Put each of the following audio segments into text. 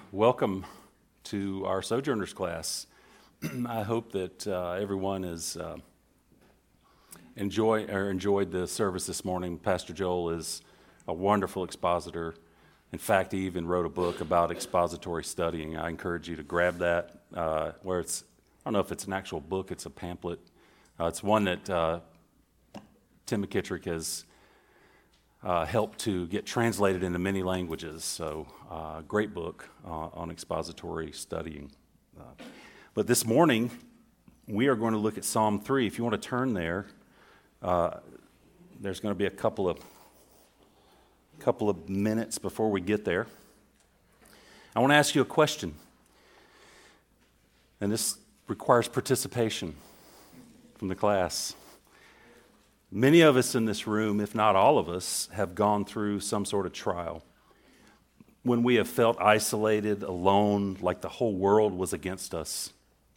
Welcome to our Sojourners class. I hope that everyone has enjoyed the service this morning. Pastor Joel is a wonderful expositor. In fact, he even wrote a book about expository studying. I encourage you to grab that, where it's, I don't know if it's an actual book, it's a pamphlet. It's one that Tim McKittrick has helped to get translated into many languages. So, great book on expository studying. But this morning, we are going to look at Psalm 3. If you want to turn there, there's going to be a couple of minutes before we get there. I want to ask you a question, and this requires participation from the class. Many of us in this room, if not all of us, have gone through some sort of trial. When we have felt isolated, alone, like the whole world was against us.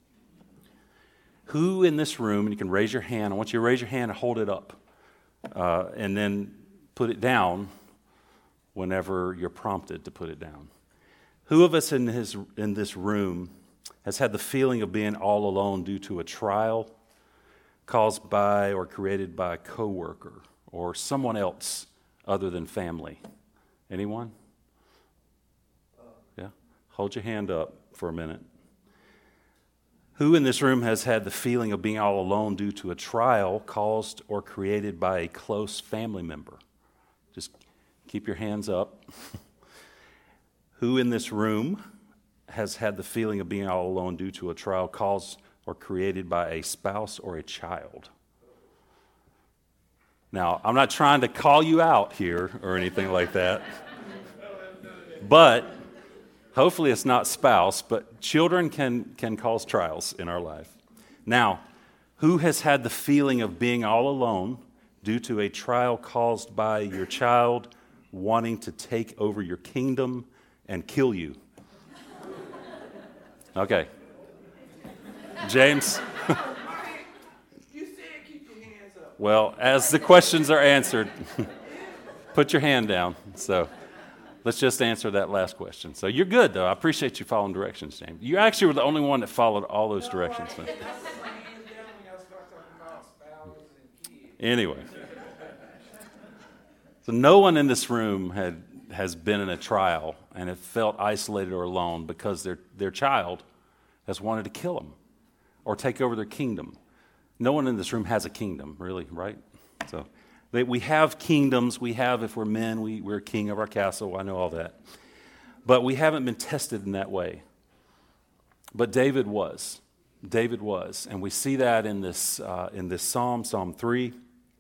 Who in this room, and you can raise your hand, I want you to raise your hand and hold it up, and then put it down whenever you're prompted to put it down. Who of us in this room has had the feeling of being all alone due to a trial caused by or created by a coworker or someone else other than family? Anyone? Yeah? Hold your hand up for a minute. Who in this room has had the feeling of being all alone due to a trial caused or created by a close family member? Just keep your hands up. Who in this room has had the feeling of being all alone due to a trial caused or created by a spouse or a child? Now, I'm not trying to call you out here or anything like that, but hopefully it's not spouse, but children can cause trials in our life. Now, who has had the feeling of being all alone due to a trial caused by your child wanting to take over your kingdom and kill you? Okay. James? You said keep your hands up. Well, as the questions are answered, put your hand down. So let's just answer that last question. So you're good, though. I appreciate you following directions, James. You actually were the only one that followed all those directions. I put my hands down when y'all start talking about spouses and kids. Anyway. So no one in this room has been in a trial and have felt isolated or alone because their child has wanted to kill them or take over their kingdom. No one in this room has a kingdom, really, right? So we have kingdoms. We have, if we're men, we're king of our castle. I know all that. But we haven't been tested in that way. But David was. David was. And we see that in this Psalm 3.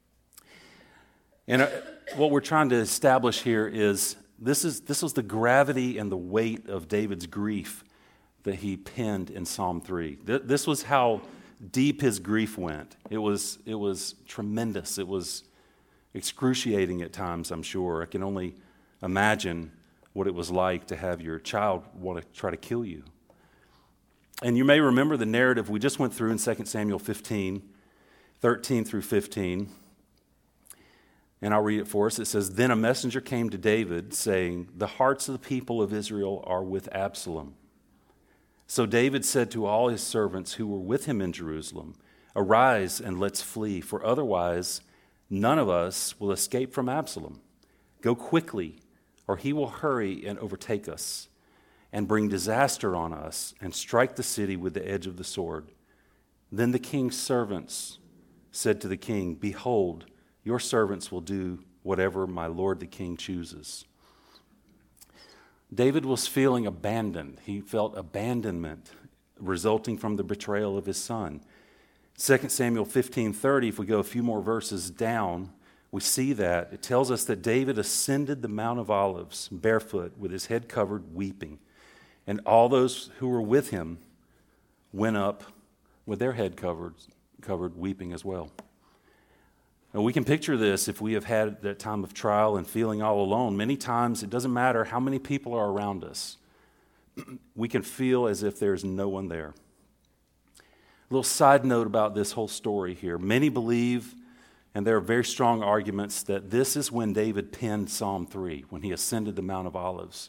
And what we're trying to establish here is this was the gravity and the weight of David's grief that he penned in Psalm 3. This was how deep his grief went. It was tremendous. It was excruciating at times, I'm sure. I can only imagine what it was like to have your child want to try to kill you. And you may remember the narrative we just went through in 2 Samuel 15, 13 through 15. And I'll read it for us. It says, "Then a messenger came to David, saying, 'The hearts of the people of Israel are with Absalom.' So David said to all his servants who were with him in Jerusalem, 'Arise and let's flee, for otherwise none of us will escape from Absalom. Go quickly, or he will hurry and overtake us, and bring disaster on us, and strike the city with the edge of the sword.' Then the king's servants said to the king, 'Behold, your servants will do whatever my lord the king chooses.'" David was feeling abandoned. He felt abandonment resulting from the betrayal of his son. 2 Samuel 15:30, if we go a few more verses down, we see that. It tells us that David ascended the Mount of Olives barefoot with his head covered, weeping. And all those who were with him went up with their head covered, weeping as well. Now, we can picture this if we have had that time of trial and feeling all alone. Many times, it doesn't matter how many people are around us. We can feel as if there's no one there. A little side note about this whole story here. Many believe, and there are very strong arguments, that this is when David penned Psalm 3, when he ascended the Mount of Olives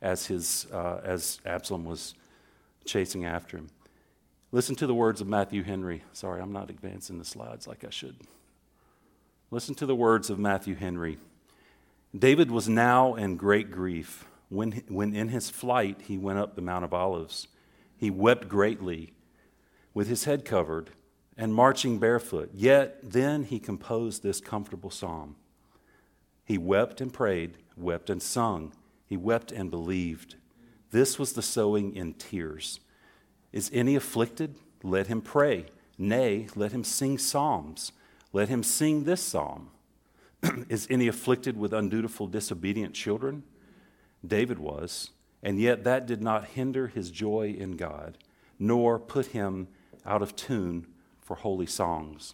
as Absalom was chasing after him. Listen to the words of Matthew Henry. Sorry, I'm not advancing the slides like I should. Listen to the words of Matthew Henry. David was now in great grief when in his flight he went up the Mount of Olives. He wept greatly with his head covered and marching barefoot. Yet then he composed this comfortable psalm. He wept and prayed, wept and sung. He wept and believed. This was the sowing in tears. Is any afflicted? Let him pray. Nay, let him sing psalms. Let him sing this psalm. Is any afflicted with undutiful, disobedient children? David was, and yet that did not hinder his joy in God, nor put him out of tune for holy songs.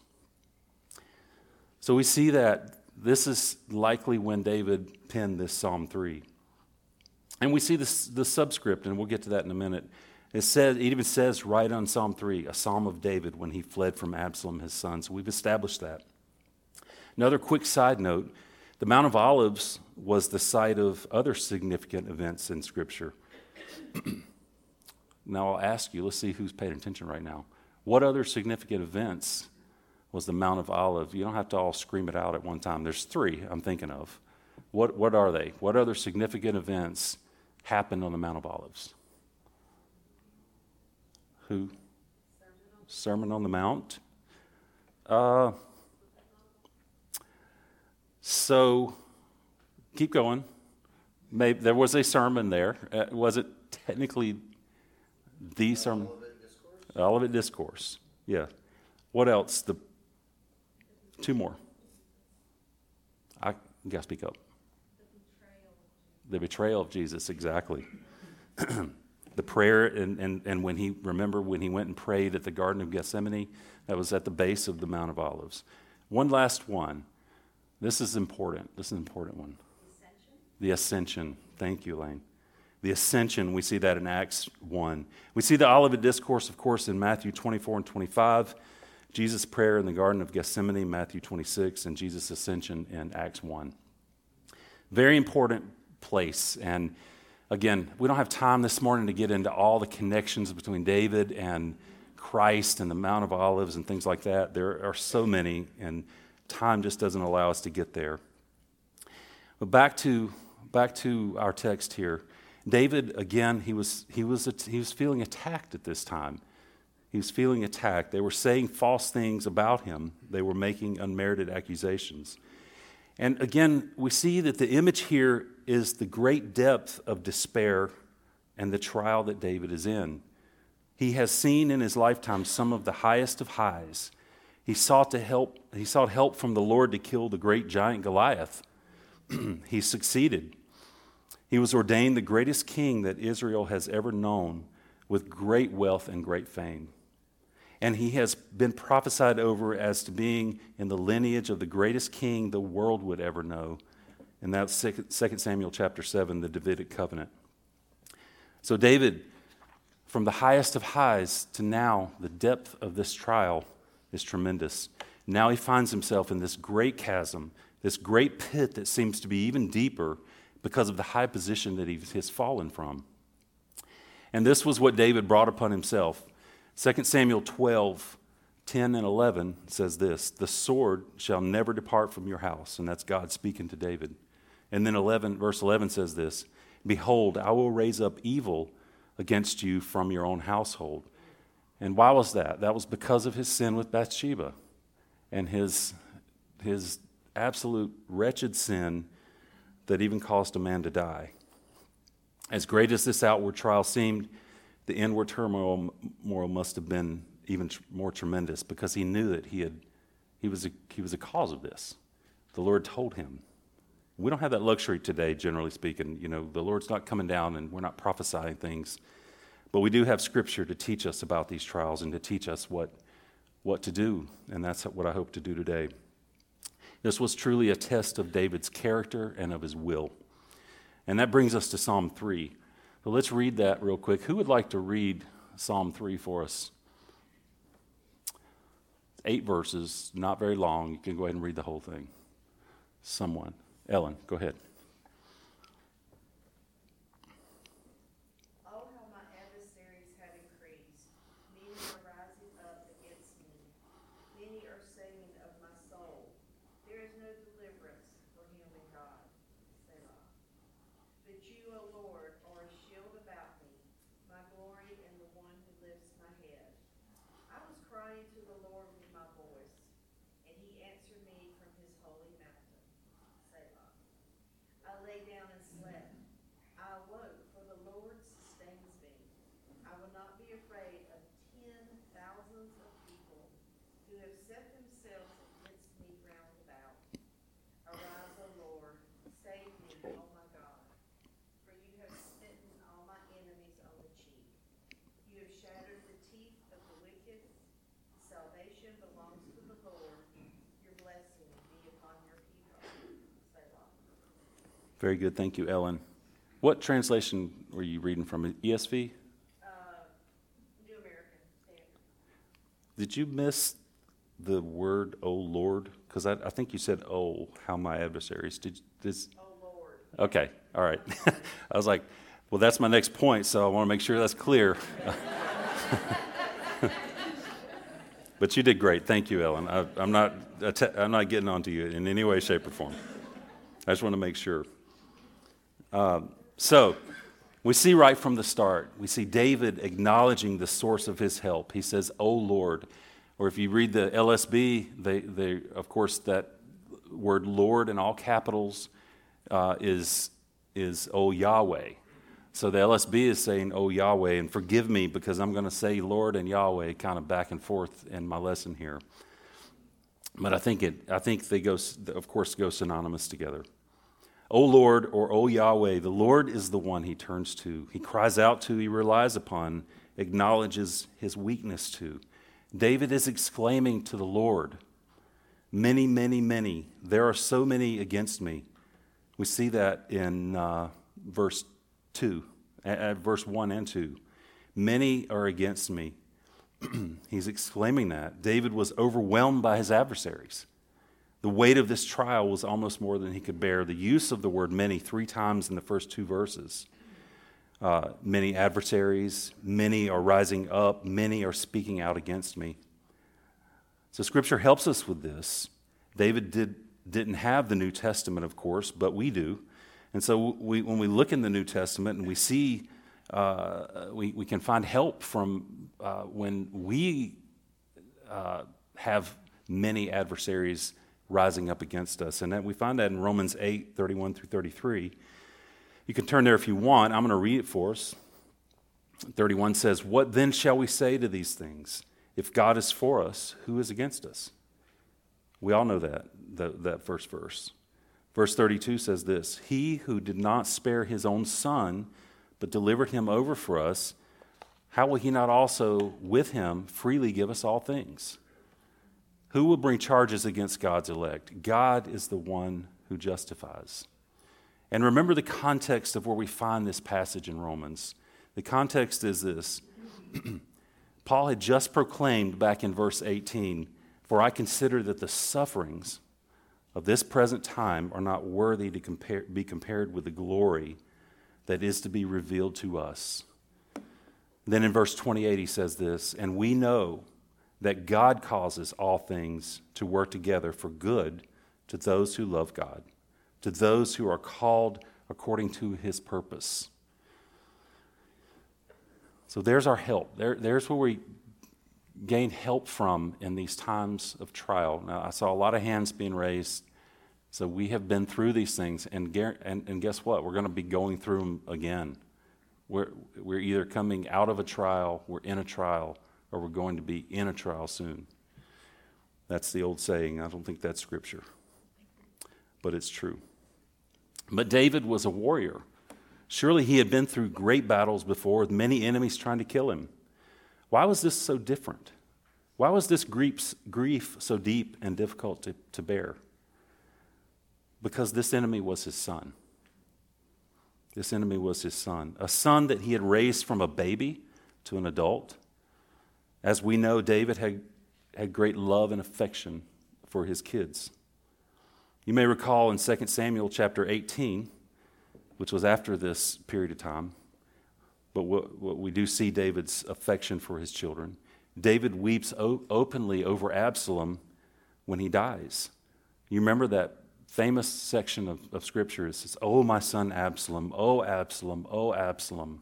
So we see that this is likely when David penned this Psalm 3. And we see the subscript, and we'll get to that in a minute. It even says right on Psalm 3, a psalm of David when he fled from Absalom, his son. So we've established that. Another quick side note, the Mount of Olives was the site of other significant events in Scripture. Now I'll ask you, let's see who's paying attention right now. What other significant events was the Mount of Olives? You don't have to all scream it out at one time. There's 3 I'm thinking of. What are they? What other significant events happened on the Mount of Olives? Who? Sermon on the Mount. So, keep going. Maybe there was a sermon there. Was it technically the sermon? Olivet Discourse. Yeah. What else? 2 more. I gotta speak up. The betrayal of Jesus, exactly. The prayer, and when he went and prayed at the Garden of Gethsemane, that was at the base of the Mount of Olives. One last one. This is important. This is an important one. The Ascension. Thank you, Elaine. The Ascension, we see that in Acts 1. We see the Olivet Discourse, of course, in Matthew 24 and 25. Jesus' prayer in the Garden of Gethsemane, Matthew 26, and Jesus' Ascension in Acts 1. Very important place. And again, we don't have time this morning to get into all the connections between David and Christ and the Mount of Olives and things like that. There are so many, and time just doesn't allow us to get there. But back to our text here. David, again, he was feeling attacked at this time. He was feeling attacked. They were saying false things about him. They were making unmerited accusations. And again, we see that the image here is the great depth of despair and the trial that David is in. He has seen in his lifetime some of the highest of highs. He sought help from the Lord to kill the great giant Goliath. He succeeded. He was ordained the greatest king that Israel has ever known, with great wealth and great fame. And he has been prophesied over as to being in the lineage of the greatest king the world would ever know. And that's 2 Samuel chapter 7, the Davidic covenant. So David, from the highest of highs to now, the depth of this trial is tremendous. Now he finds himself in this great chasm, this great pit that seems to be even deeper because of the high position that he has fallen from. And this was what David brought upon himself. 2 Samuel 12, 10 and 11 says this, "The sword shall never depart from your house." And that's God speaking to David. And then verse 11 says this, "Behold, I will raise up evil against you from your own household." And why was that? That was because of his sin with Bathsheba and his absolute wretched sin that even caused a man to die. As great as this outward trial seemed, the inward turmoil must have been even more tremendous, because he knew that he was a cause of this. The Lord told him. We don't have that luxury today, generally speaking. You know, the Lord's not coming down and we're not prophesying things. But we do have Scripture to teach us about these trials and to teach us what to do. And that's what I hope to do today. This was truly a test of David's character and of his will. And that brings us to Psalm 3. So let's read that real quick. Who would like to read Psalm 3 for us? 8 verses, not very long. You can go ahead and read the whole thing. Someone. Ellen, go ahead. O Lord, are a shield about me, my glory and the one who lifts my head. I was crying to the Lord with my voice, and he answered me from his holy mountain. Selah. I lay down and slept. I awoke, for the Lord sustains me. I will not be afraid of 10,000s of people who have set themselves against me round about. Arise, O Lord, save me, O my God, for you have smitten all my enemies on the cheek. You have shattered the teeth of the wicked. Salvation belongs to the Lord. Your blessing be upon your people. Selah. Very good. Thank you, Ellen. What translation were you reading from? ESV? New American Standard. Did you miss the word, "O Lord"? Because I think you said, "Oh, how my adversaries." Oh Lord. Okay, all right. I was like, well, that's my next point, so I want to make sure that's clear. But you did great. Thank you, Ellen. I'm not getting onto you in any way, shape, or form. I just want to make sure. So we see right from the start, we see David acknowledging the source of his help. He says, "O Lord." Or if you read the LSB, they of course, that word Lord in all capitals is "O Yahweh." So the LSB is saying, "O Yahweh," and forgive me because I'm going to say Lord and Yahweh kind of back and forth in my lesson here. But I think they go, of course, go synonymous together. O Lord, or O Yahweh, the Lord is the one he turns to. He cries out to, he relies upon, acknowledges his weakness to. David is exclaiming to the Lord, "Many, many, many. There are so many against me." We see that in verse 2, verse 1 and 2. Many are against me. He's exclaiming that. David was overwhelmed by his adversaries. The weight of this trial was almost more than he could bear. The use of the word many 3 times in the first 2 verses. Many adversaries, many are rising up, many are speaking out against me. So Scripture helps us with this. David didn't have the New Testament, of course, but we do. And so when we look in the New Testament and we see, we can find help from when we have many adversaries rising up against us. And we find that in Romans 8, 31 through 33. You can turn there if you want. I'm going to read it for us. 31 says, "What then shall we say to these things? If God is for us, who is against us?" We all know that first verse. Verse 32 says this, "He who did not spare his own son, but delivered him over for us, how will he not also with him freely give us all things? Who will bring charges against God's elect? God is the one who justifies." And remember the context of where we find this passage in Romans. The context is this. Paul had just proclaimed back in verse 18, "For I consider that the sufferings of this present time are not worthy to be compared with the glory that is to be revealed to us." Then in verse 28 he says this, "And we know that God causes all things to work together for good to those who love God, to those who are called according to his purpose." So there's our help. There's where we gain help from in these times of trial. Now, I saw a lot of hands being raised. So we have been through these things, and guess what? We're going to be going through them again. We're either coming out of a trial, we're in a trial, or we're going to be in a trial soon. That's the old saying. I don't think that's scripture, but it's true. But David was a warrior. Surely he had been through great battles before with many enemies trying to kill him. Why was this so different? Why was this grief so deep and difficult to bear? Because this enemy was his son. This enemy was his son, a son that he had raised from a baby to an adult. As we know, David had great love and affection for his kids. You may recall in 2 Samuel chapter 18, which was after this period of time, but what we do see David's affection for his children. David weeps openly over Absalom when he dies. You remember that famous section of Scripture. It says, "Oh, my son Absalom, oh, Absalom, oh, Absalom."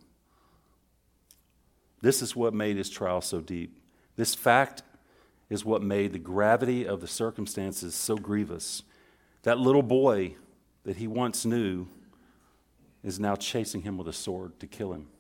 This is what made his trial so deep. This fact is what made the gravity of the circumstances so grievous. That little boy that he once knew is now chasing him with a sword to kill him.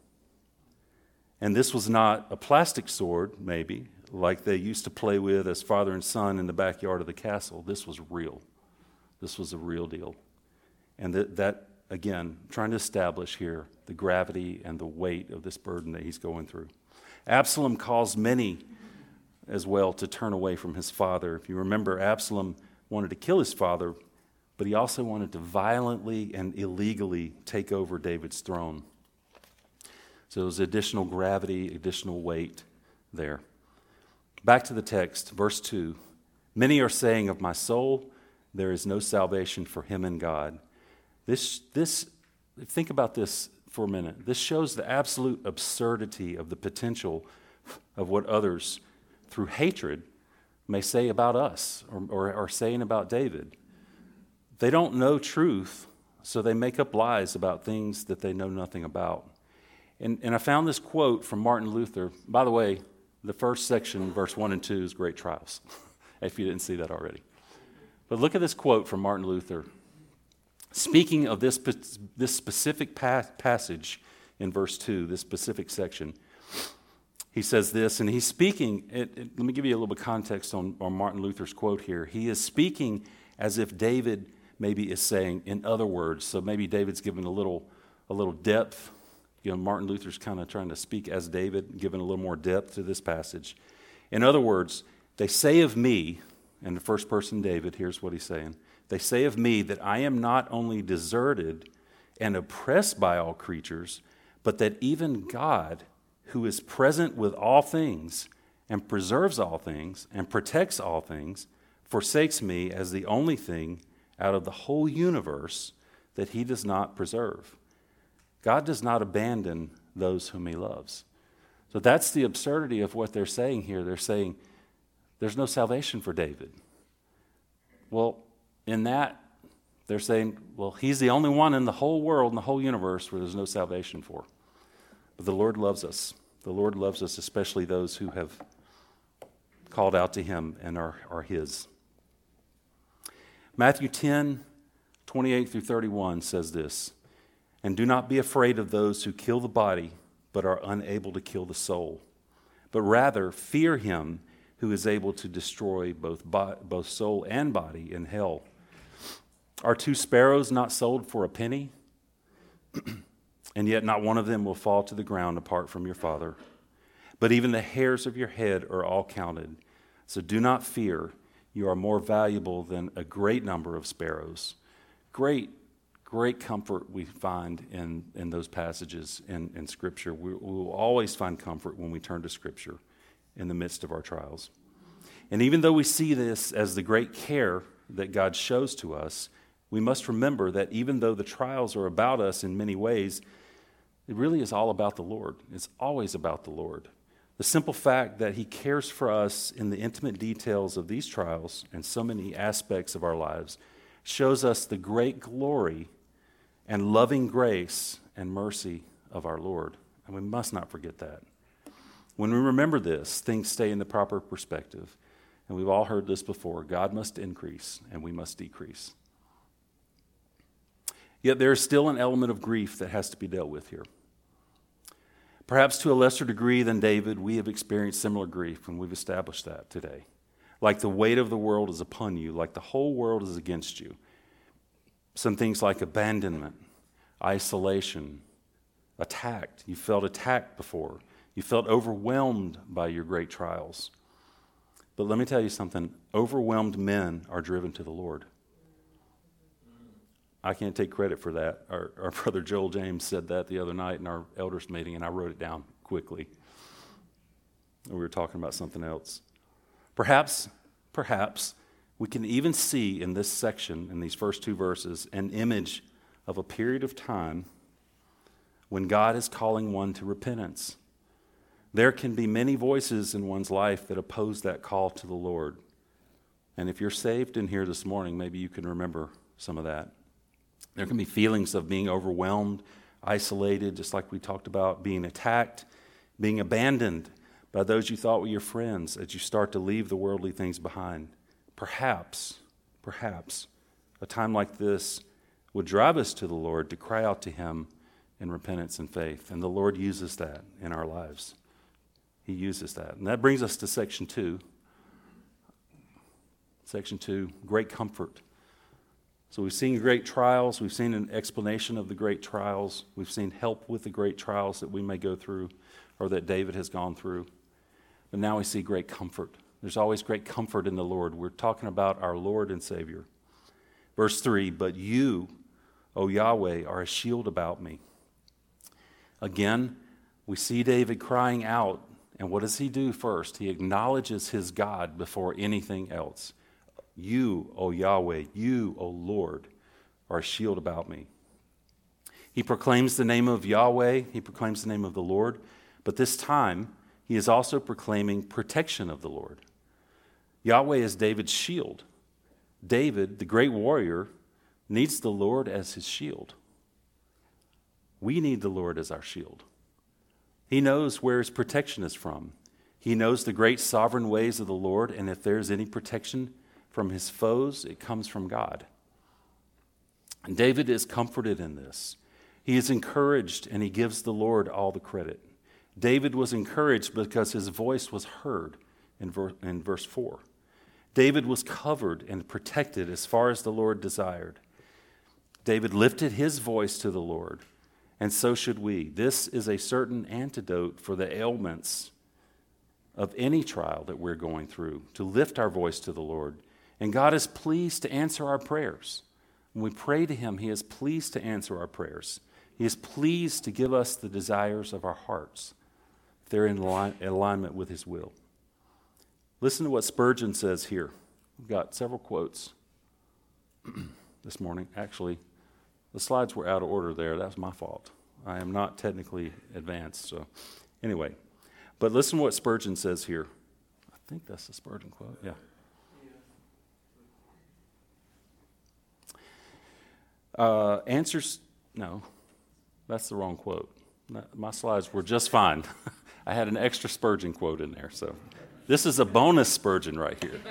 And this was not a plastic sword, maybe, like they used to play with as father and son in the backyard of the castle. This was real. This was a real deal. And that again, trying to establish here the gravity and the weight of this burden that he's going through. Absalom caused many as well to turn away from his father. If you remember, Absalom wanted to kill his father, but he also wanted to violently and illegally take over David's throne. So there's additional gravity, additional weight there. Back to the text, verse 2. Many are saying of my soul, there is no salvation for him in God. This, think about this for a minute. This shows the absolute absurdity of the potential of what others, through hatred, may say about us or are saying about David. They don't know truth, so they make up lies about things that they know nothing about. And I found this quote from Martin Luther. By the way, the first section, verse 1 and 2, is Great Trials, if you didn't see that already. But look at this quote from Martin Luther. Speaking of this specific passage in verse 2, this specific section, he says this, and he's speaking, let me give you a little bit of context on Martin Luther's quote here. He is speaking as if David maybe is saying, in other words, so maybe David's given a little depth. You know, Martin Luther's kind of trying to speak as David, giving a little more depth to this passage. In other words, they say of me, and the first person David, here's what he's saying. They say of me that I am not only deserted and oppressed by all creatures, but that even God, who is present with all things and preserves all things and protects all things, forsakes me as the only thing out of the whole universe that he does not preserve. God does not abandon those whom he loves. So that's the absurdity of what they're saying here. They're saying there's no salvation for David. Well, in that, they're saying, well, he's the only one in the whole world, in the whole universe, where there's no salvation for. But the Lord loves us. The Lord loves us, especially those who have called out to him and are his. Matthew 10, 28 through 31 says this, "And do not be afraid of those who kill the body, but are unable to kill the soul. But rather fear him who is able to destroy both soul and body in hell. Are 2 sparrows not sold for a penny? And yet not one of them will fall to the ground apart from your Father. But even the hairs of your head are all counted. So do not fear. You are more valuable than a great number of sparrows." Great comfort we find in those passages in Scripture. We will always find comfort when we turn to Scripture in the midst of our trials. And even though we see this as the great care that God shows to us, we must remember that even though the trials are about us in many ways, it really is all about the Lord. It's always about the Lord. The simple fact that he cares for us in the intimate details of these trials and so many aspects of our lives shows us the great glory and loving grace and mercy of our Lord. And we must not forget that. When we remember this, things stay in the proper perspective. And we've all heard this before. God must increase and we must decrease. Yet there is still an element of grief that has to be dealt with here. Perhaps to a lesser degree than David, we have experienced similar grief, and we've established that today. Like the weight of the world is upon you, like the whole world is against you. Some things like abandonment, isolation, attacked. You felt attacked before. You felt overwhelmed by your great trials. But let me tell you something. Overwhelmed men are driven to the Lord. I can't take credit for that. Our brother Joel James said that the other night in our elders meeting, and I wrote it down quickly. We were talking about something else. Perhaps we can even see in this section, in these first 2 verses, an image of a period of time when God is calling one to repentance. There can be many voices in one's life that oppose that call to the Lord. And if you're saved in here this morning, maybe you can remember some of that. There can be feelings of being overwhelmed, isolated, just like we talked about, being attacked, being abandoned by those you thought were your friends as you start to leave the worldly things behind. Perhaps, a time like this would drive us to the Lord to cry out to him in repentance and faith. And the Lord uses that in our lives. He uses that. And that brings us to section 2. Section 2, great comfort. So we've seen great trials. We've seen an explanation of the great trials. We've seen help with the great trials that we may go through or that David has gone through. But now we see great comfort. There's always great comfort in the Lord. We're talking about our Lord and Savior. Verse 3, but you, O Yahweh, are a shield about me. Again, we see David crying out, and what does he do first? He acknowledges his God before anything else. You, O Yahweh, you, O Lord, are a shield about me. He proclaims the name of Yahweh, he proclaims the name of the Lord, but this time he is also proclaiming protection of the Lord. Yahweh is David's shield. David, the great warrior, needs the Lord as his shield. We need the Lord as our shield. He knows where his protection is from. He knows the great sovereign ways of the Lord, and if there's any protection from his foes, it comes from God. And David is comforted in this. He is encouraged, and he gives the Lord all the credit. David was encouraged because his voice was heard in verse 4. David was covered and protected as far as the Lord desired. David lifted his voice to the Lord, and so should we. This is a certain antidote for the ailments of any trial that we're going through, to lift our voice to the Lord. And God is pleased to answer our prayers. When we pray to him, he is pleased to answer our prayers. He is pleased to give us the desires of our hearts if they're in alignment with his will. Listen to what Spurgeon says here. We've got several quotes this morning. Actually, the slides were out of order there. That was my fault. I am not technically advanced. So anyway, but listen to what Spurgeon says here. I think that's the Spurgeon quote. Yeah. No, that's the wrong quote. My slides were just fine. I had an extra Spurgeon quote in there. So this is a bonus Spurgeon right here.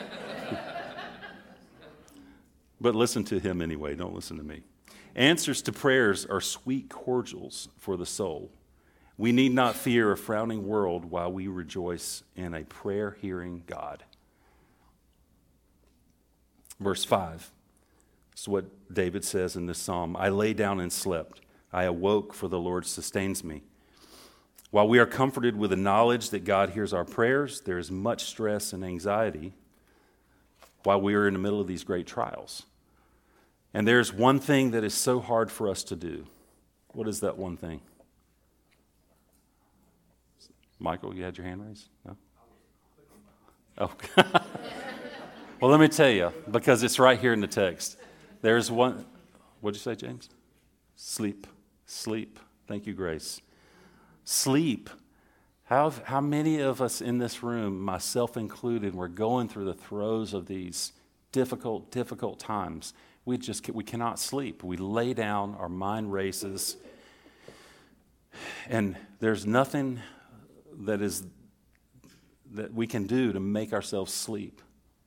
But listen to him anyway. Don't listen to me. Answers to prayers are sweet cordials for the soul. We need not fear a frowning world while we rejoice in a prayer-hearing God. Verse 5. This is what David says in this psalm. I lay down and slept. I awoke, for the Lord sustains me. While we are comforted with the knowledge that God hears our prayers, there is much stress and anxiety while we are in the middle of these great trials. And there's one thing that is so hard for us to do. What is that one thing? Michael, you had your hand raised? No? Oh. Well, let me tell you, because it's right here in the text. There's one. What'd you say, James? Sleep. Sleep. Thank you, Grace. Sleep. How many of us in this room, myself included, we're going through the throes of these difficult times. We cannot sleep. We lay down, our mind races, and there's nothing that we can do to make ourselves sleep.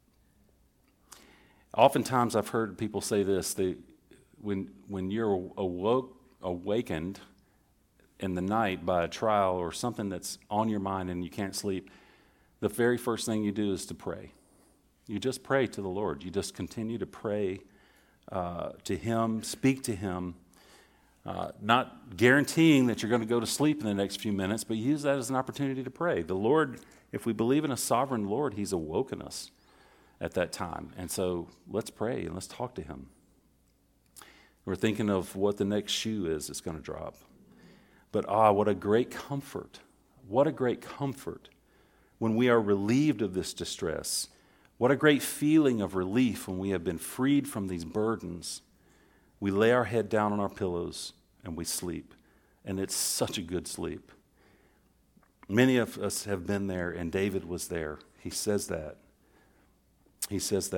Oftentimes I've heard people say this, when you're awakened in the night by a trial or something that's on your mind and you can't sleep, the very first thing you do is to pray. You just pray to the Lord. You just continue to pray to him, speak to him, not guaranteeing that you're going to go to sleep in the next few minutes, but use that as an opportunity to pray. The Lord, if we believe in a sovereign Lord, he's awoken us at that time. And so let's pray and let's talk to him. We're thinking of what the next shoe is that's going to drop. But what a great comfort. What a great comfort when we are relieved of this distress. What a great feeling of relief when we have been freed from these burdens. We lay our head down on our pillows and we sleep. And it's such a good sleep. Many of us have been there, and David was there. He says that. He says that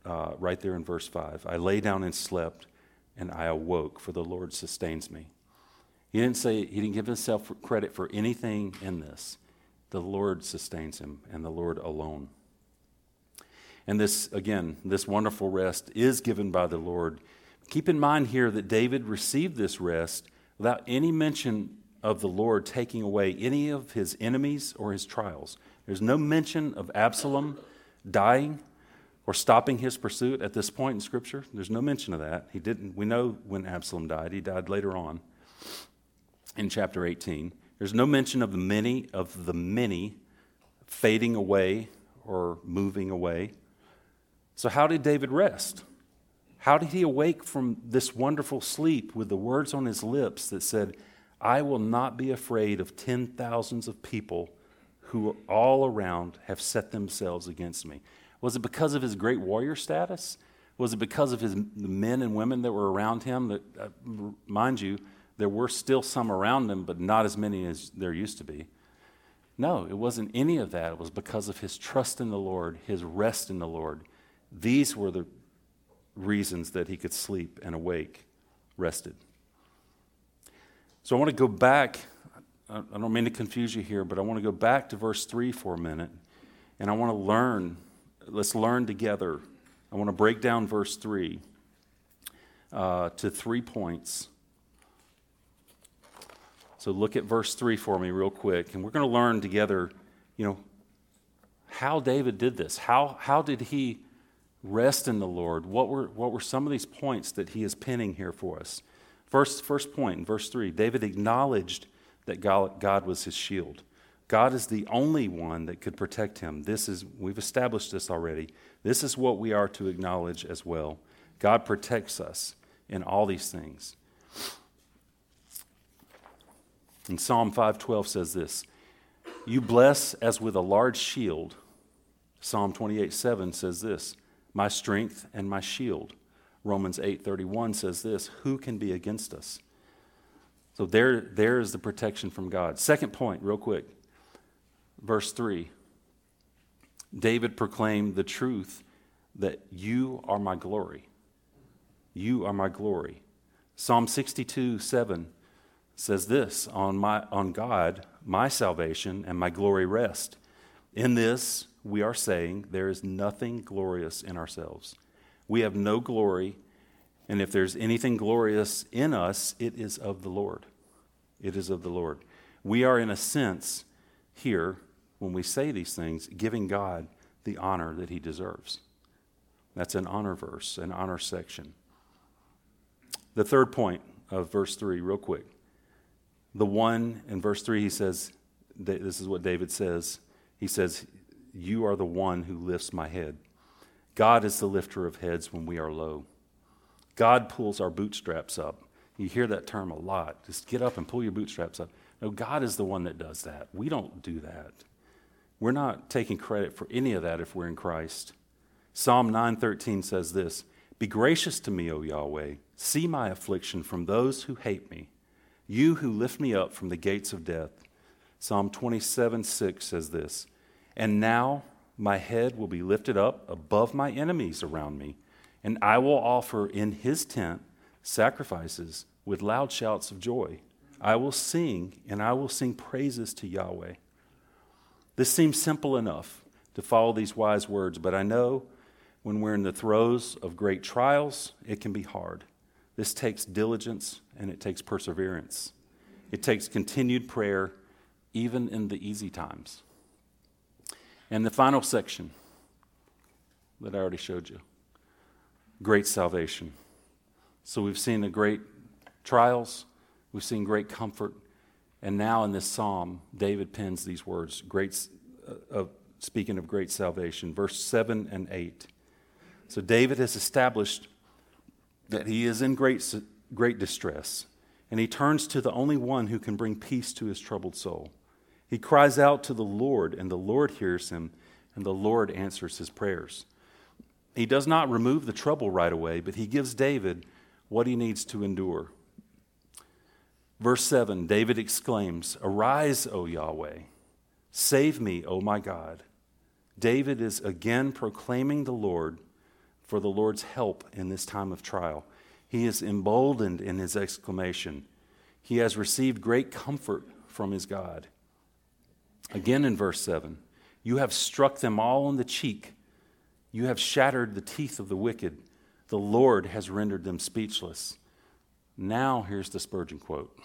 right there in verse 5. I lay down and slept, and I awoke, for the Lord sustains me. He didn't give himself credit for anything in this. The Lord sustains him, and the Lord alone. And this wonderful rest is given by the Lord. Keep in mind here that David received this rest without any mention of the Lord taking away any of his enemies or his trials. There's no mention of Absalom dying or stopping his pursuit at this point in Scripture. There's no mention of that. He didn't. We know when Absalom died. He died later on in chapter 18. There's no mention of the many fading away or moving away. So how did David rest? How did he awake from this wonderful sleep with the words on his lips that said, I will not be afraid of 10,000s of people who all around have set themselves against me? Was it because of his great warrior status? Was it because of the men and women that were around him? That, mind you, there were still some around him, but not as many as there used to be. No, it wasn't any of that. It was because of his trust in the Lord, his rest in the Lord. These were the reasons that he could sleep and awake, rested. So I want to go back. I don't mean to confuse you here, but I want to go back to verse 3 for a minute, and I want to learn. Let's learn together. I want to break down verse 3 to 3 points. So look at verse 3 for me real quick, and we're going to learn together, how David did this. How did he rest in the Lord? What were some of these points that he is penning here for us? First point in verse 3, David acknowledged that God was his shield. God is the only one that could protect him. We've established this already. This is what we are to acknowledge as well. God protects us in all these things. And Psalm 5:12 says this, you bless as with a large shield. Psalm 28:7 says this, my strength and my shield. Romans 8:31 says this, who can be against us? So there is the protection from God. Second point, real quick, verse 3. David proclaimed the truth that you are my glory. You are my glory. Psalm 62:7 says this, on God, my salvation and my glory rest. In this, we are saying there is nothing glorious in ourselves. We have no glory, and if there's anything glorious in us, it is of the Lord. It is of the Lord. We are, in a sense, here, when we say these things, giving God the honor that he deserves. That's an honor verse, an honor section. The third point of verse 3, real quick. The one in verse 3, he says, this is what David says. He says, you are the one who lifts my head. God is the lifter of heads when we are low. God pulls our bootstraps up. You hear that term a lot. Just get up and pull your bootstraps up. No, God is the one that does that. We don't do that. We're not taking credit for any of that if we're in Christ. Psalm 9:13 says this, be gracious to me, O Yahweh. See my affliction from those who hate me. You who lift me up from the gates of death. Psalm 27:6 says this, and now my head will be lifted up above my enemies around me, and I will offer in his tent sacrifices with loud shouts of joy. I will sing, and I will sing praises to Yahweh. This seems simple enough to follow these wise words, but I know when we're in the throes of great trials, it can be hard. This takes diligence and it takes perseverance. It takes continued prayer, even in the easy times. And the final section that I already showed you, great salvation. So we've seen the great trials, we've seen great comfort, and now in this psalm, David pens these words, speaking of great salvation, verse 7 and 8. So David has established that he is in great distress, and he turns to the only one who can bring peace to his troubled soul. He cries out to the Lord, and the Lord hears him, and the Lord answers his prayers. He does not remove the trouble right away, but he gives David what he needs to endure. Verse 7, David exclaims, arise, O Yahweh, save me, O my God. David is again proclaiming the Lord for the Lord's help in this time of trial. He is emboldened in his exclamation. He has received great comfort from his God. Again in verse 7, you have struck them all on the cheek. You have shattered the teeth of the wicked. The Lord has rendered them speechless. Now here's the Spurgeon quote.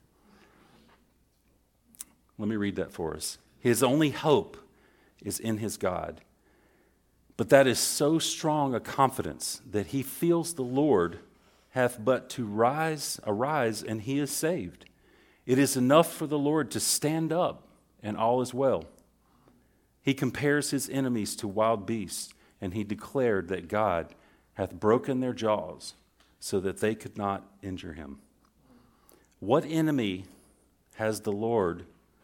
Let me read that for us. His only hope is in his God. But that is so strong a confidence that he feels the Lord hath but to arise, and he is saved. It is enough for the Lord to stand up, and all is well. He compares his enemies to wild beasts, and he declared that God hath broken their jaws so that they could not injure him. What enemy has the Lord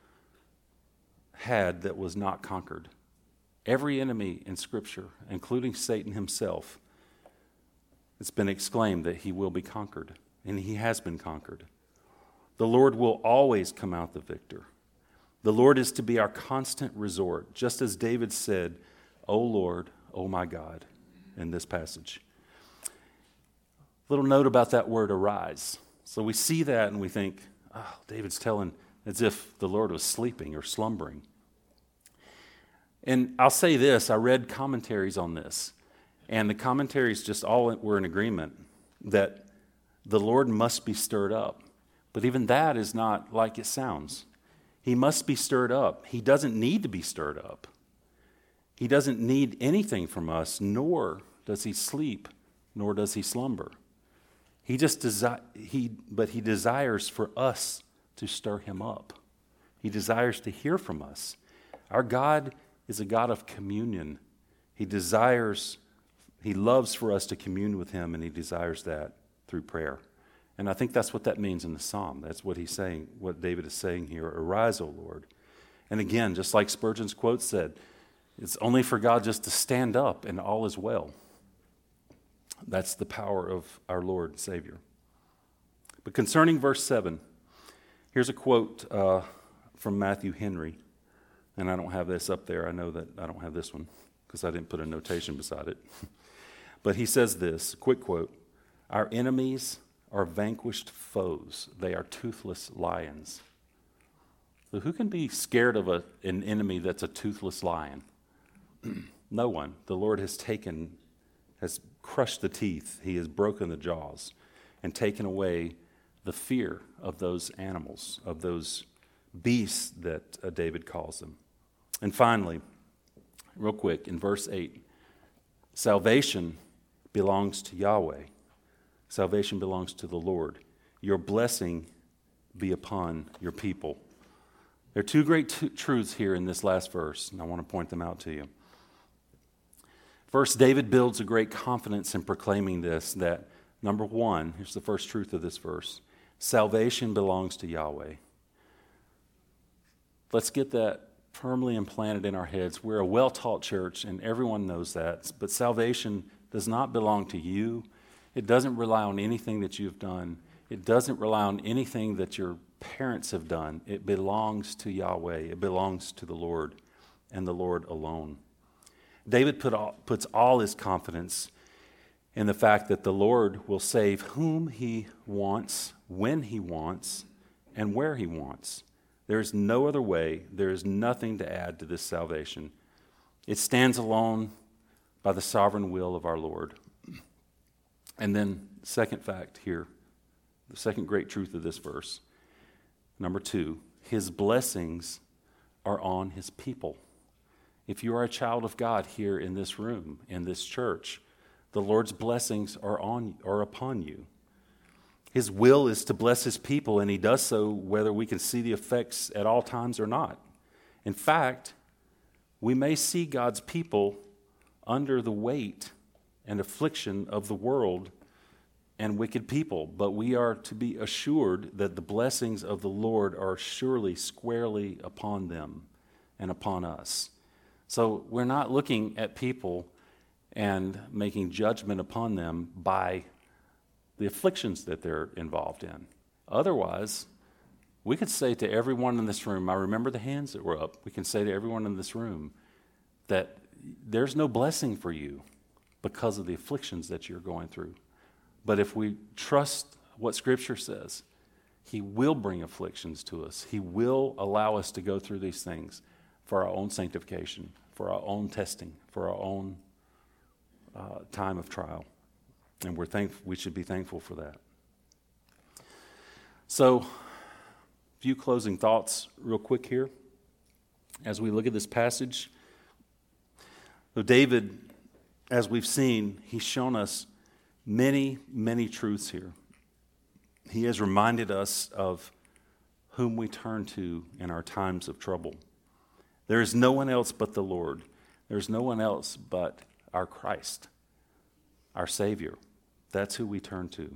had that was not conquered? Every enemy in Scripture, including Satan himself, it's been exclaimed that he will be conquered, and he has been conquered. The Lord will always come out the victor. The Lord is to be our constant resort, just as David said, O Lord, O my God, in this passage. Little note about that word arise. So we see that and we think, oh, David's telling as if the Lord was sleeping or slumbering. And I'll say this, I read commentaries on this, and the commentaries just all were in agreement that the Lord must be stirred up. But even that is not like it sounds. He must be stirred up. He doesn't need to be stirred up. He doesn't need anything from us, nor does he sleep, nor does he slumber. He desires for us to stir him up. He desires to hear from us. Our God is a God of communion. He loves for us to commune with him, and he desires that through prayer. And I think that's what that means in the psalm. That's what he's saying, what David is saying here. Arise, O Lord. And again, just like Spurgeon's quote said, it's only for God just to stand up and all is well. That's the power of our Lord and Savior. But concerning verse 7, here's a quote from Matthew Henry. And I don't have this up there. I know that I don't have this one because I didn't put a notation beside it. But he says this, quick quote, our enemies are vanquished foes. They are toothless lions. So who can be scared of an enemy that's a toothless lion? No one. The Lord has crushed the teeth. He has broken the jaws and taken away the fear of those animals, of those beasts that David calls them. And finally, real quick, in verse 8, salvation belongs to Yahweh. Salvation belongs to the Lord. Your blessing be upon your people. There are two great truths here in this last verse, and I want to point them out to you. First, David builds a great confidence in proclaiming this, that number one, here's the first truth of this verse, salvation belongs to Yahweh. Let's get that firmly implanted in our heads. We're a well-taught church, and everyone knows that, but salvation does not belong to you. It doesn't rely on anything that you've done. It doesn't rely on anything that your parents have done. It belongs to Yahweh. It belongs to the Lord and the Lord alone. David puts all his confidence in the fact that the Lord will save whom he wants, when he wants, and where he wants. There is no other way. There is nothing to add to this salvation. It stands alone by the sovereign will of our Lord. And then, second fact here, the second great truth of this verse. Number 2, his blessings are on his people. If you are a child of God here in this room, in this church, the Lord's blessings are upon you. His will is to bless his people, and he does so whether we can see the effects at all times or not. In fact, we may see God's people under the weight and affliction of the world and wicked people, but we are to be assured that the blessings of the Lord are surely squarely upon them and upon us. So we're not looking at people and making judgment upon them by the afflictions that they're involved in. Otherwise, we could say to everyone in this room, I remember the hands that were up, we can say to everyone in this room that there's no blessing for you because of the afflictions that you're going through. But if we trust what Scripture says, He will bring afflictions to us. He will allow us to go through these things for our own sanctification, for our own testing, for our own time of trial. And we should be thankful for that. So, a few closing thoughts real quick here as we look at this passage. So David, as we've seen, he's shown us many, many truths here. He has reminded us of whom we turn to in our times of trouble. There is no one else but the Lord. There's no one else but our Christ, our Savior. That's who we turn to.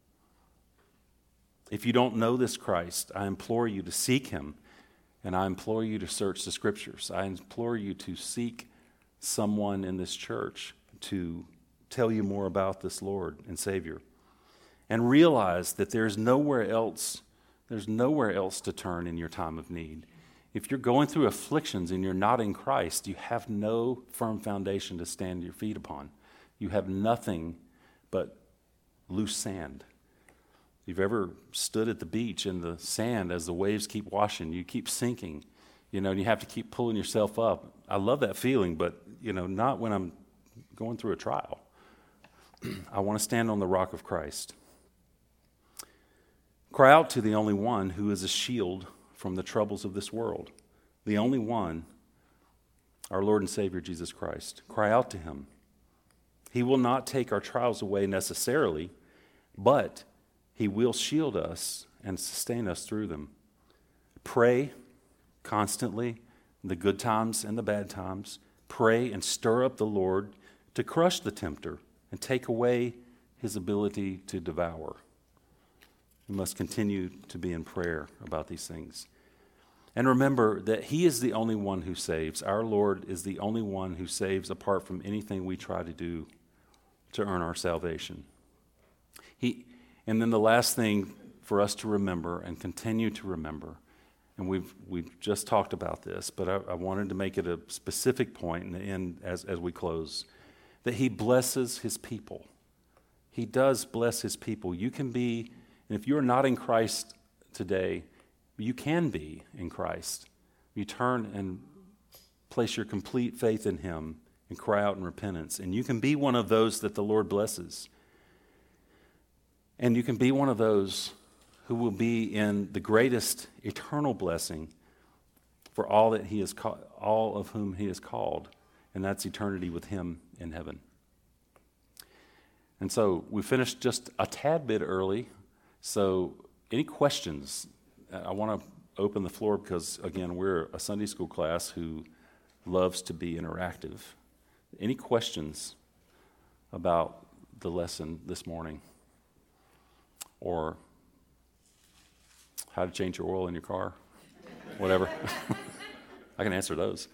If you don't know this Christ, I implore you to seek Him, and I implore you to search the Scriptures. I implore you to seek someone in this church to tell you more about this Lord and Savior. And realize that there's nowhere else to turn in your time of need. If you're going through afflictions and you're not in Christ, you have no firm foundation to stand your feet upon. You have nothing but loose sand. You've ever stood at the beach in the sand as the waves keep washing, you keep sinking, and you have to keep pulling yourself up. I love that feeling, but, not when I'm going through a trial. I want to stand on the rock of Christ. Cry out to the only one who is a shield from the troubles of this world. The only one, our Lord and Savior, Jesus Christ. Cry out to Him. He will not take our trials away necessarily, but He will shield us and sustain us through them. Pray constantly, the good times and the bad times. Pray and stir up the Lord to crush the tempter and take away his ability to devour. We must continue to be in prayer about these things. And remember that He is the only one who saves. Our Lord is the only one who saves apart from anything we try to do to earn our salvation. And then the last thing for us to remember and continue to remember, and we've just talked about this, but I wanted to make it a specific point in the end as we close, that He blesses His people. He does bless His people. You can be, and if you're not in Christ today, you can be in Christ. You turn and place your complete faith in Him and cry out in repentance, and you can be one of those that the Lord blesses. And you can be one of those who will be in the greatest eternal blessing for all that He is all of whom He is called, and that's eternity with Him in heaven. And so we finished just a tad bit early. So any questions? I want to open the floor because, again, we're a Sunday school class who loves to be interactive. Any questions about the lesson this morning? Or how to change your oil in your car? Whatever. I can answer those.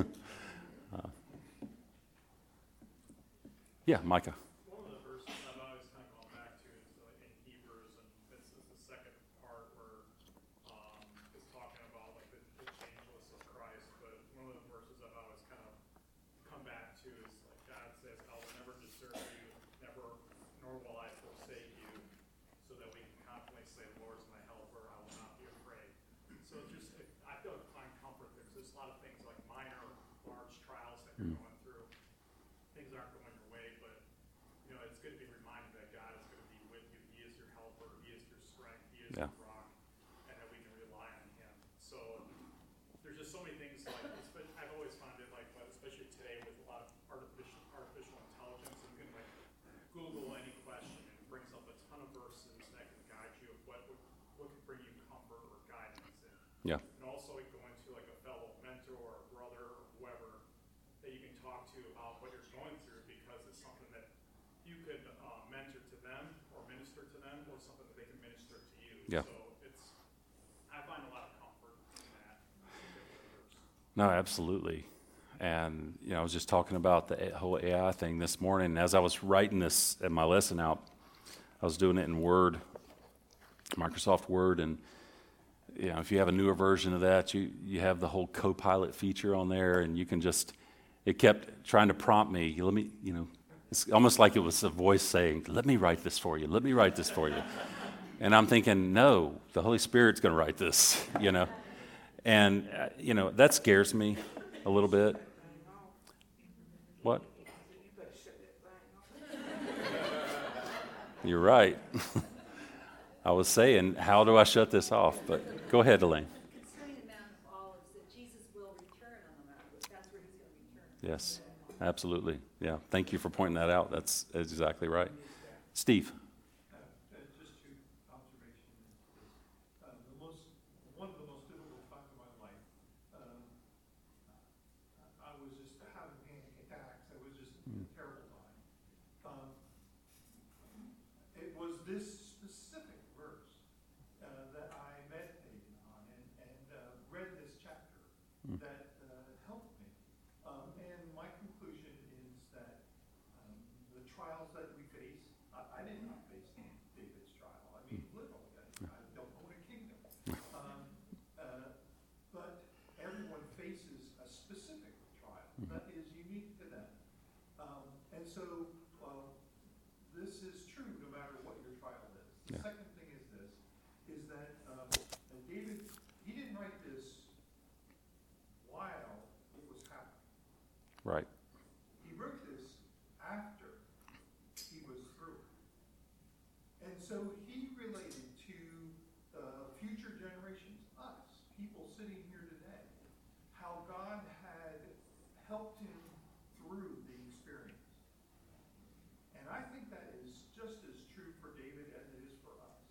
Yeah, Micah. One of the verses I've always kind of gone back to is in Hebrews, and this is the second part where it's talking about like the changeless of Christ. But one of the verses I've always kind of come back to is like God says, "I will never desert you, nor will I forsake you," so that we can confidently say, "The Lord is my helper; I will not be afraid." So I feel like find comfort there. 'Cause there's a lot of things like minor, large trials that you're going through. Things aren't going your way, but it's good to be reminded that God is going to be with you. He is your helper. He is your strength. He is your rock, and that we can rely on Him. So there's just so many things like this, but I've always found it like, especially today with a lot of artificial intelligence, you can like Google any question and it brings up a ton of verses that can guide you of what can bring you comfort or guidance. Yeah. And also like going to like a fellow mentor or a brother or whoever that you can talk to about what you're going through, because it's something that you could mentor to them or minister to them, or something that they can minister to you. Yeah. So I find a lot of comfort in that. No, absolutely. And, I was just talking about the whole AI thing this morning. As I was writing this at my lesson out, I was doing it in Word, Microsoft Word, and if you have a newer version of that, you have the whole Copilot feature on there, and you can it kept trying to prompt me, let me It's almost like it was a voice saying, let me write this for you. Let me write this for you. And I'm thinking, no, the Holy Spirit's going to write this, you know. And, that scares me a little bit. What? You're right. I was saying, how do I shut this off? But go ahead, Elaine. Concerning the Mount of Olives, that Jesus will return on the Mount. That's where he's going to return. Yes, absolutely. Yeah, thank you for pointing that out. That's exactly right. Steve. Just two observations. One of the most difficult times of my life, I was just having panic attacks. It was just a terrible time. It was this specific verse that I meditated on and read this chapter that helped me. And my conclusion is that the trials that we face, I did not face David's trial. I mean, literally, I don't own a kingdom. But everyone faces a specific trial that is unique to them. And so this is true no matter what your trial is. The second thing is this, is that David, he didn't write this while it was happening. Right. He wrote this after he was through it. And so he related to future generations, us, people sitting here today, how God had helped him through the experience. And I think that is just as true for David as it is for us.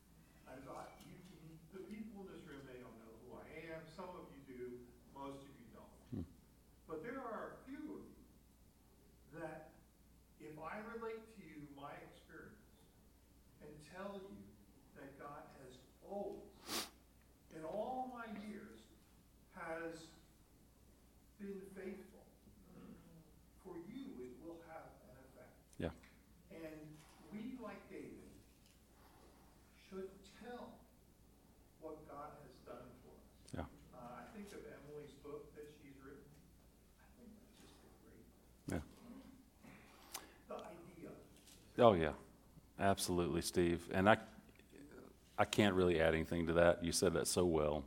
The people in this room, they don't know who I am. Some of you do, most of you don't. But there are a few of you that if I relate to you my experience and tell you that God has always, in all my years, has been faithful, for you it will have an effect. Yeah. And we, like David, should tell what God has done for us. Yeah. I think of Emily's book that she's written. I think that's just a great, Yeah. the idea. Oh, yeah. Absolutely, Steve. And I can't really add anything to that. You said that so well.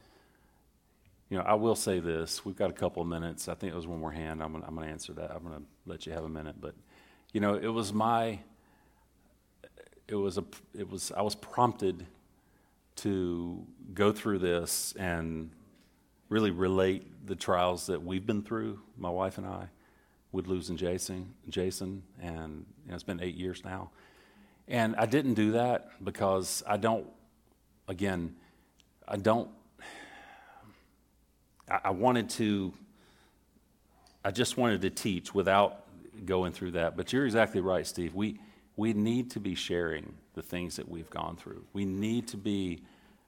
I will say this. We've got a couple of minutes. I think it was one more hand. I'm going to answer that. I'm going to let you have a minute. But, I was prompted to go through this and really relate the trials that we've been through, my wife and I, with losing Jason, and it's been 8 years now. And I didn't do that because I just wanted to teach without going through that. But you're exactly right, Steve. We need to be sharing the things that we've gone through. We need to be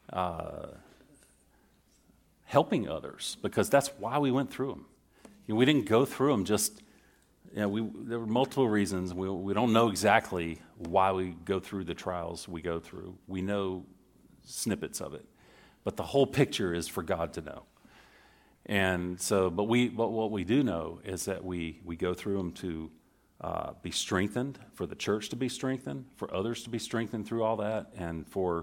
helping others because that's why we went through them. We didn't go through them just, there were multiple reasons. We don't know exactly why we go through the trials we go through. We know snippets of it. But the whole picture is for God to know. And so, but what we do know is that we go through them to be strengthened, for the church to be strengthened, for others to be strengthened through all that, and for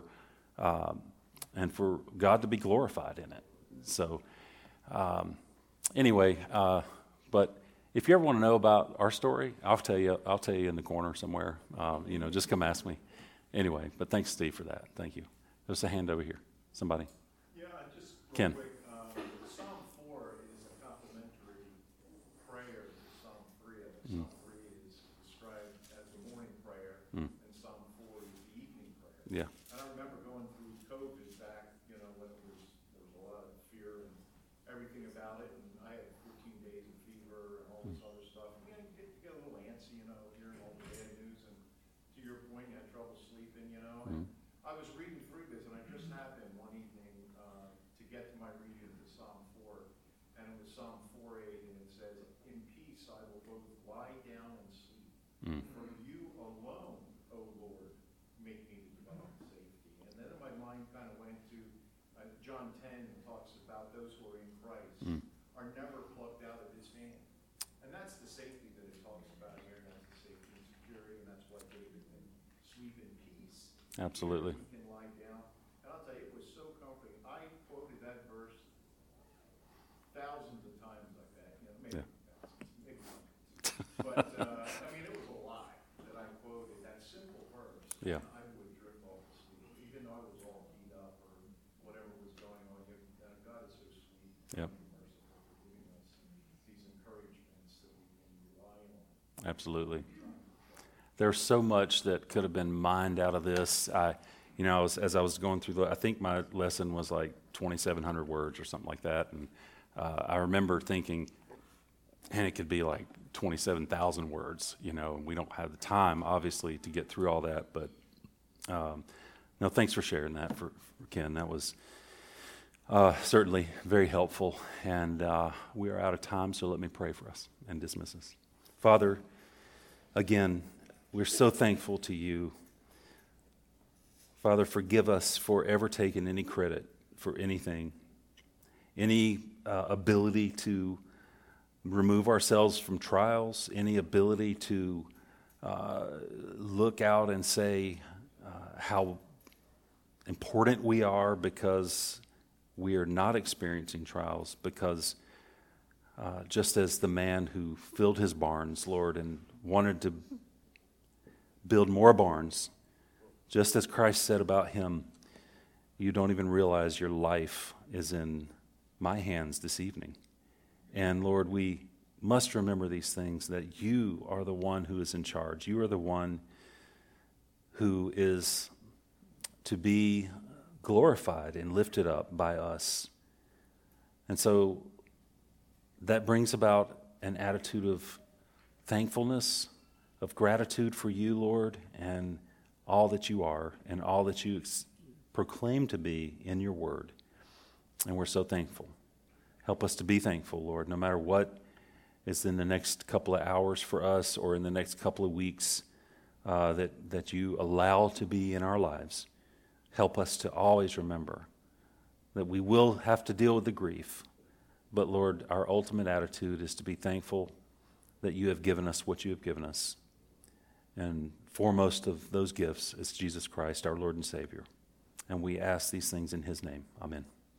God to be glorified in it. So, anyway, but if you ever want to know about our story, I'll tell you in the corner somewhere. Just come ask me. Anyway, but thanks, Steve, for that. Thank you. There's a hand over here. Somebody. Yeah, just Ken. real quick. Psalm 4 is a complementary prayer to Psalm 3. Psalm 3 is described as the morning prayer, and Psalm 4 is the evening prayer. Yeah. And I remember going through COVID back, when there was a lot of fear and everything about it, and I had 14 days of fever and all this other stuff. And you get a little antsy, hearing all the bad news, and to your point, you had trouble sleeping, And I was reading through this, and I just happened one evening to get to my reading of the Psalm 4, and it was Psalm 4:8, and it says, "In peace I will both lie down and sleep, for you alone, O Lord, make me to dwell in safety." And then my mind kind of went to John 10, and talks about those who are in Christ are never plucked out of his hand. And that's the safety that it talks about here, and that's the sleep in peace. Absolutely. You can lie down. And I'll tell you, it was so comforting. I quoted that verse thousands of times like that, maybe Yeah. thousands, maybe hundreds. But, I mean, it was a lot that I quoted, that simple verse. Yeah. I would drift off to sleep, even though I was all beat up or whatever was going on. God is so sweet. Yep. And merciful for giving us these encouragements that we can rely on. Absolutely. There's so much that could have been mined out of this. As I was going through I think my lesson was like 2,700 words or something like that. And I remember thinking, and it could be like 27,000 words, and we don't have the time, obviously, to get through all that. But no, thanks for sharing that, for Ken. That was certainly very helpful. And we are out of time, so let me pray for us and dismiss us. Father, again, we're so thankful to you. Father, forgive us for ever taking any credit for anything, any ability to remove ourselves from trials, any ability to look out and say how important we are because we are not experiencing trials, because just as the man who filled his barns, Lord, and wanted to build more barns, just as Christ said about him, you don't even realize your life is in my hands this evening. And Lord, we must remember these things, that you are the one who is in charge. You are the one who is to be glorified and lifted up by us. And so that brings about an attitude of thankfulness, of gratitude for you, Lord, and all that you are and all that you proclaim to be in your word. And we're so thankful. Help us to be thankful, Lord, no matter what is in the next couple of hours for us or in the next couple of weeks that you allow to be in our lives. Help us to always remember that we will have to deal with the grief, but Lord, our ultimate attitude is to be thankful that you have given us what you have given us. And foremost of those gifts is Jesus Christ, our Lord and Savior. And we ask these things in his name. Amen.